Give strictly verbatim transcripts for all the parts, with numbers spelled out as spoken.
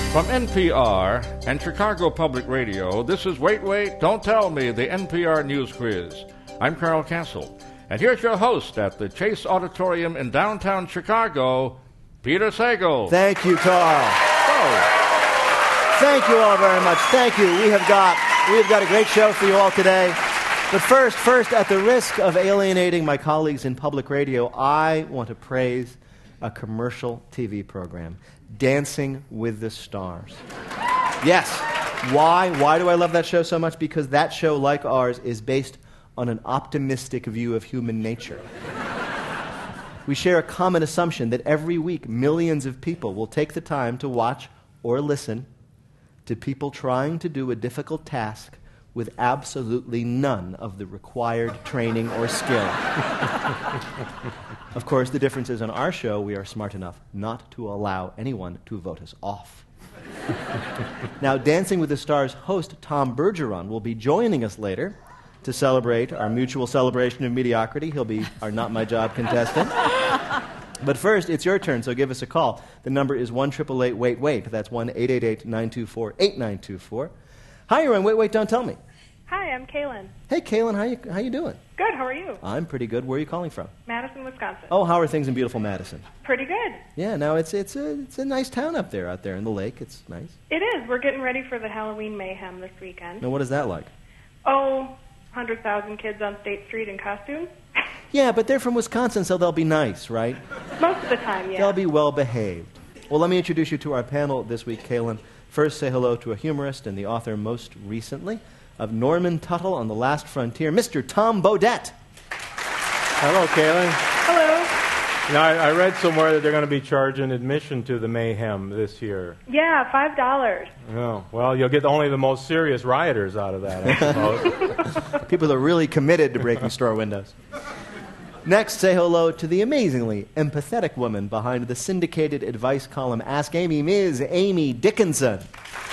From N P R and Chicago Public Radio, this is Wait, Wait, Don't Tell Me, the N P R News Quiz. I'm Carl Castle, and here's your host at the Chase Auditorium in downtown Chicago, Peter Sagal. Thank you, Carl. Oh. Thank you all very much. Thank you. We have got we have got a great show for you all today. But first, first, at the risk of alienating my colleagues in public radio, I want to praise a commercial T V program, Dancing with the Stars. Yes. Why? Why do I love that show so much? Because that show, like ours, is based on an optimistic view of human nature. We share a common assumption that every week millions of people will take the time to watch or listen to people trying to do a difficult task with absolutely none of the required training or skill. Of course, the difference is on our show, we are smart enough not to allow anyone to vote us off. Now, Dancing with the Stars host Tom Bergeron will be joining us later to celebrate our mutual celebration of mediocrity. He'll be our Not My Job contestant. But first, it's your turn, so give us a call. The number is one eight eight eight, wait, wait. That's one eight eight eight, nine two four, eight nine two four. Hi, you're on Wait, Wait, Don't Tell Me. Hi, I'm Kaylin. Hey, Kaylin, how you how you doing? Good, how are you? I'm pretty good. Where are you calling from? Madison, Wisconsin. Oh, how are things in beautiful Madison? Pretty good. Yeah, no, it's it's a it's a nice town up there, out there in the lake. It's nice. It is. We're getting ready for the Halloween mayhem this weekend. Now, what is that like? Oh, one hundred thousand kids on State Street in costumes. Yeah, but they're from Wisconsin, so they'll be nice, right? Most of the time, yeah. They'll be well behaved. Well, let me introduce you to our panel this week, Kaylin. First, say hello to a humorist and the author most recently of Norman Tuttle on the Last Frontier, Mister Tom Bodett. Hello, Kaylin. Hello. Now, I, I read somewhere that they're going to be charging admission to the mayhem this year. Yeah, five dollars. Oh, well, you'll get only the most serious rioters out of that, I suppose. People who are really committed to breaking store windows. Next, say hello to the amazingly empathetic woman behind the syndicated advice column Ask Amy, Miz Amy Dickinson.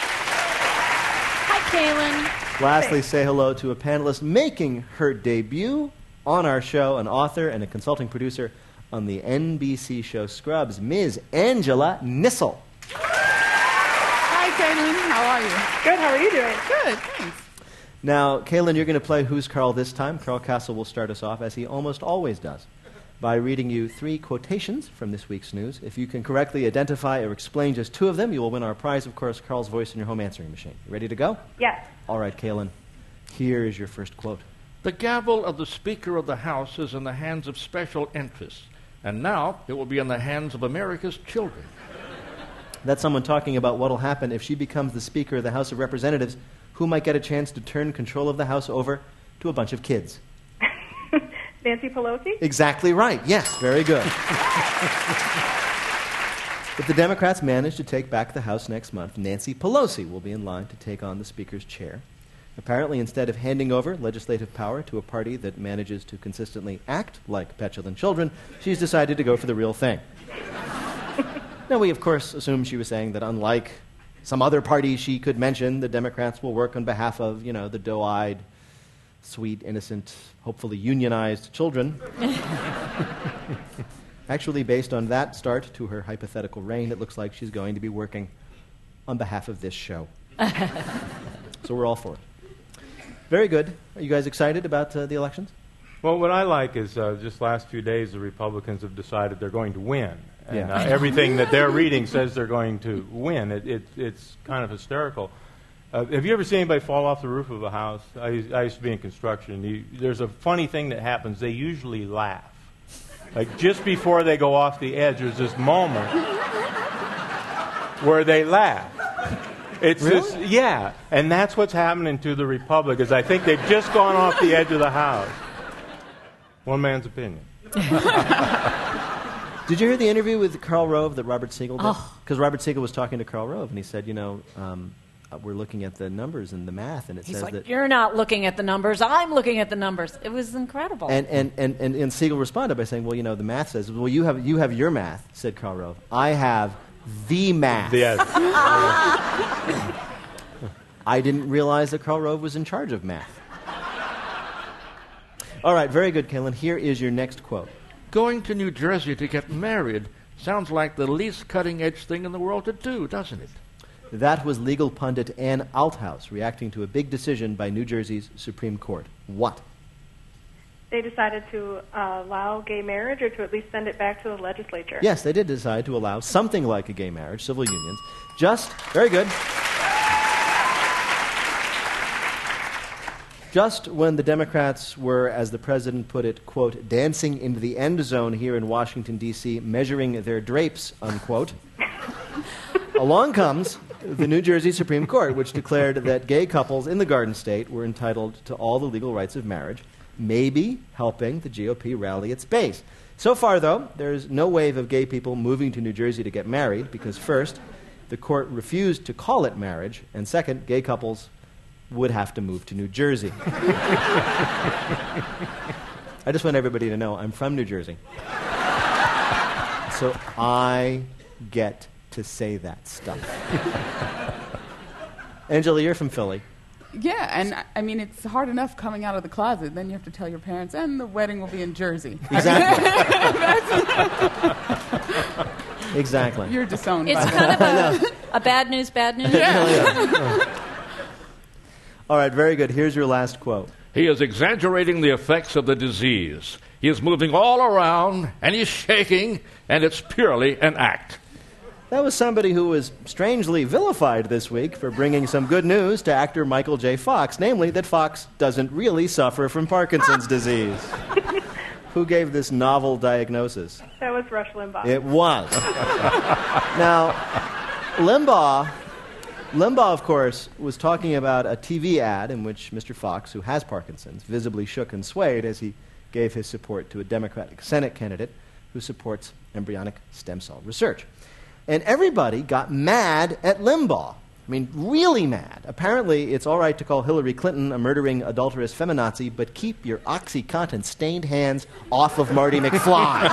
Hi, Kaylin. Lastly, say hello to a panelist making her debut on our show, an author and a consulting producer on the N B C show Scrubs, Miz Angela Nissel. Hi, Kaylin. How are you? Good, how are you doing? Good, thanks. Now, Kaylin, you're going to play Who's Carl this time. Carl Castle will start us off, as he almost always does, by reading you three quotations from this week's news. If you can correctly identify or explain just two of them, you will win our prize, of course, Carl's voice in your home answering machine. You ready to go? Yes. All right, Kaylin. Here is your first quote. The gavel of the Speaker of the House is in the hands of special interests, and now it will be in the hands of America's children. That's someone talking about what will happen if she becomes the Speaker of the House of Representatives, who might get a chance to turn control of the House over to a bunch of kids. Nancy Pelosi? Exactly right. Yes, very good. If the Democrats manage to take back the House next month, Nancy Pelosi will be in line to take on the Speaker's chair. Apparently, instead of handing over legislative power to a party that manages to consistently act like petulant children, she's decided to go for the real thing. Now, we, of course, assume she was saying that unlike some other party she could mention, the Democrats will work on behalf of, you know, the doe-eyed, sweet, innocent, hopefully unionized children. Actually, based on that start to her hypothetical reign, it looks like she's going to be working on behalf of this show. So we're all for it. Very good. Are you guys excited about uh, the elections? Well, what I like is uh, just last few days the Republicans have decided they're going to win. And Yeah. uh, everything that they're reading says they're going to win. It, it, it's kind of hysterical. Uh, have you ever seen anybody fall off the roof of a house? I, used- I used to be in construction. You, there's a funny thing that happens. They usually laugh. Like just before they go off the edge, there's this moment where they laugh. It's Really? this, yeah, and that's what's happening to the Republicans. I think they've just gone off the edge of the house. One man's opinion. Did you hear the interview with Karl Rove that Robert Siegel did? Oh. Because Robert Siegel was talking to Karl Rove, and he said, you know, um, uh, we're looking at the numbers and the math, and it He's says like, that... you're not looking at the numbers. I'm looking at the numbers. It was incredible. And, and, and, and, and Siegel responded by saying, well, you know, the math says, well, you have, you have your math, said Karl Rove. I have the math. Yes. I didn't realize that Karl Rove was in charge of math. All right, very good, Kaylin. Here is your next quote. Going to New Jersey to get married sounds like the least cutting-edge thing in the world to do, doesn't it? That was legal pundit Ann Althouse reacting to a big decision by New Jersey's Supreme Court. What? They decided to uh, allow gay marriage, or to at least send it back to the legislature. Yes, they did decide to allow something like a gay marriage, civil unions. Just, very good. Just when the Democrats were, as the president put it, quote, dancing into the end zone here in Washington, D C, measuring their drapes, unquote, along comes the New Jersey Supreme Court, which declared that gay couples in the Garden State were entitled to all the legal rights of marriage, maybe helping the G O P rally its base. So far, though, there's no wave of gay people moving to New Jersey to get married because, first, the court refused to call it marriage, and second, gay couples would have to move to New Jersey. I just want everybody to know I'm from New Jersey. So I get to say that stuff. Angela, you're from Philly. Yeah, and I- I mean, it's hard enough coming out of the closet. Then you have to tell your parents, and the wedding will be in Jersey. Exactly. Exactly. You're disowned It's by kind that. of a, a bad news, bad news. All right, very good. Here's your last quote. He is exaggerating the effects of the disease. He is moving all around, and he's shaking, and it's purely an act. That was somebody who was strangely vilified this week for bringing some good news to actor Michael J. Fox, namely that Fox doesn't really suffer from Parkinson's disease. Who gave this novel diagnosis? That was Rush Limbaugh. It was. Now, Limbaugh, Limbaugh, of course, was talking about a T V ad in which Mister Fox, who has Parkinson's, visibly shook and swayed as he gave his support to a Democratic Senate candidate who supports embryonic stem cell research. And everybody got mad at Limbaugh. I mean, really mad. Apparently, it's all right to call Hillary Clinton a murdering, adulterous feminazi, but keep your OxyContin-stained hands off of Marty McFly.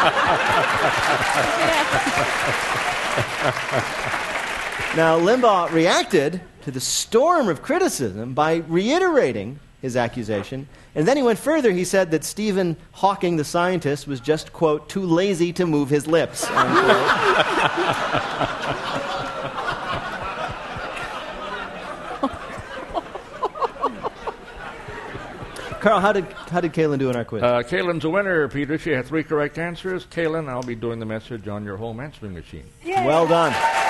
Now, Limbaugh reacted to the storm of criticism by reiterating his accusation, and then he went further. He said that Stephen Hawking, the scientist, was just, quote, too lazy to move his lips, unquote. Carl, how did, how did Kaylin do in our quiz? Uh, Kaylin's a winner, Peter. She had three correct answers. Kaylin, I'll be doing the message on your home answering machine. Yay. Well done.